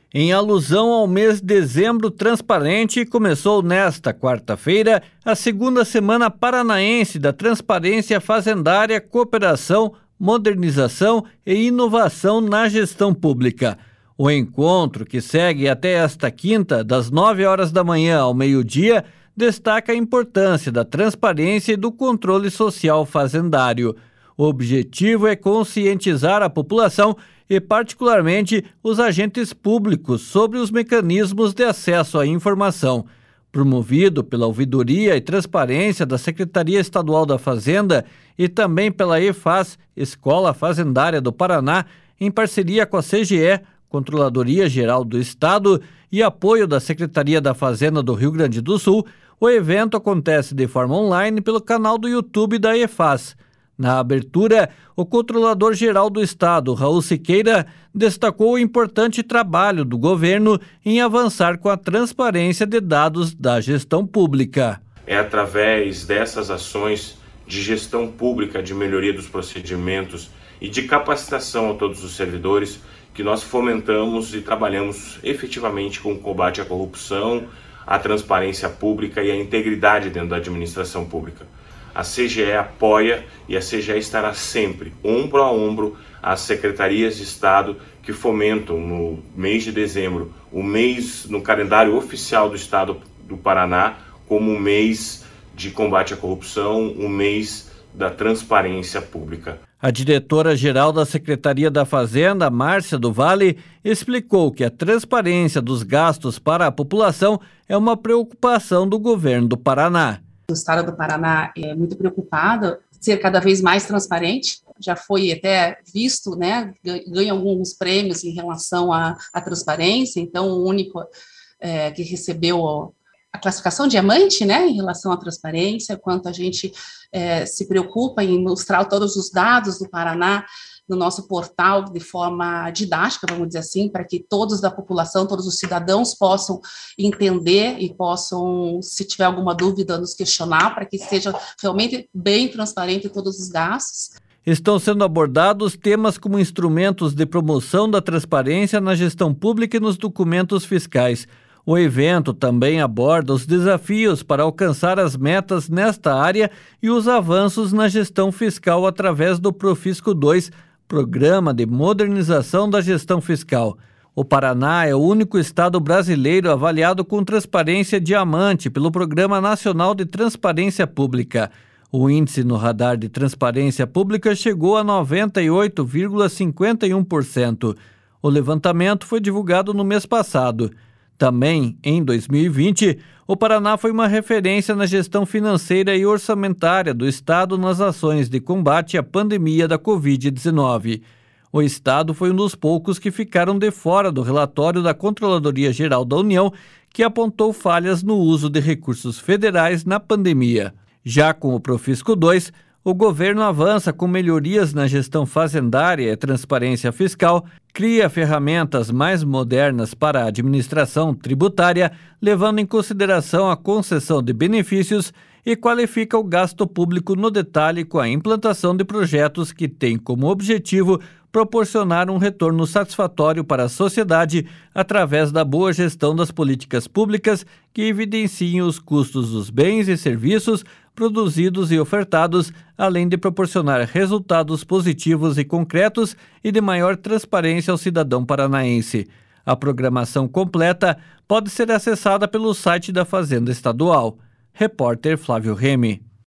Em alusão ao mês de dezembro transparente, começou nesta quarta-feira a segunda semana paranaense da Transparência Fazendária, Cooperação, Modernização e Inovação na Gestão Pública. O encontro, que segue até esta quinta, das 9 horas da manhã ao meio-dia, destaca a importância da transparência e do controle social fazendário. O objetivo é conscientizar a população e, particularmente, os agentes públicos sobre os mecanismos de acesso à informação. Promovido pela Ouvidoria e Transparência da Secretaria Estadual da Fazenda e também pela EFAS, Escola Fazendária do Paraná, em parceria com a CGE, Controladoria Geral do Estado, e apoio da Secretaria da Fazenda do Rio Grande do Sul, o evento acontece de forma online pelo canal do YouTube da EFAS. Na abertura, o Controlador-Geral do Estado, Raul Siqueira, destacou o importante trabalho do governo em avançar com a transparência de dados da gestão pública. É através dessas ações de gestão pública, de melhoria dos procedimentos e de capacitação a todos os servidores que nós fomentamos e trabalhamos efetivamente com o combate à corrupção, a transparência pública e a integridade dentro da administração pública. A CGE apoia e a CGE estará sempre, ombro a ombro, às secretarias de Estado que fomentam no mês de dezembro, o mês no calendário oficial do Estado do Paraná, como um mês de combate à corrupção, um mês da transparência pública. A diretora-geral da Secretaria da Fazenda, Márcia do Vale, explicou que a transparência dos gastos para a população é uma preocupação do governo do Paraná. O Estado do Paraná é muito preocupado em ser cada vez mais transparente. Já foi até visto, né, ganha alguns prêmios em relação à transparência. Então, o único que recebeu a classificação diamante, né, em relação à transparência, quanto a gente se preocupa em mostrar todos os dados do Paraná no nosso portal de forma didática, vamos dizer assim, para que todos da população, todos os cidadãos possam entender e possam, se tiver alguma dúvida, nos questionar, para que seja realmente bem transparente todos os gastos. Estão sendo abordados temas como instrumentos de promoção da transparência na gestão pública e nos documentos fiscais. O evento também aborda os desafios para alcançar as metas nesta área e os avanços na gestão fiscal através do Profisco 2, Programa de Modernização da Gestão Fiscal. O Paraná é o único estado brasileiro avaliado com transparência diamante pelo Programa Nacional de Transparência Pública. O índice no radar de transparência pública chegou a 98,51%. O levantamento foi divulgado no mês passado. Também, em 2020, o Paraná foi uma referência na gestão financeira e orçamentária do Estado nas ações de combate à pandemia da Covid-19. O Estado foi um dos poucos que ficaram de fora do relatório da Controladoria Geral da União, que apontou falhas no uso de recursos federais na pandemia. Já com o Profisco 2, o governo avança com melhorias na gestão fazendária e transparência fiscal, cria ferramentas mais modernas para a administração tributária, levando em consideração a concessão de benefícios e qualifica o gasto público no detalhe com a implantação de projetos que têm como objetivo proporcionar um retorno satisfatório para a sociedade através da boa gestão das políticas públicas que evidenciem os custos dos bens e serviços produzidos e ofertados, além de proporcionar resultados positivos e concretos e de maior transparência ao cidadão paranaense. A programação completa pode ser acessada pelo site da Fazenda Estadual. Repórter Flávio Remy.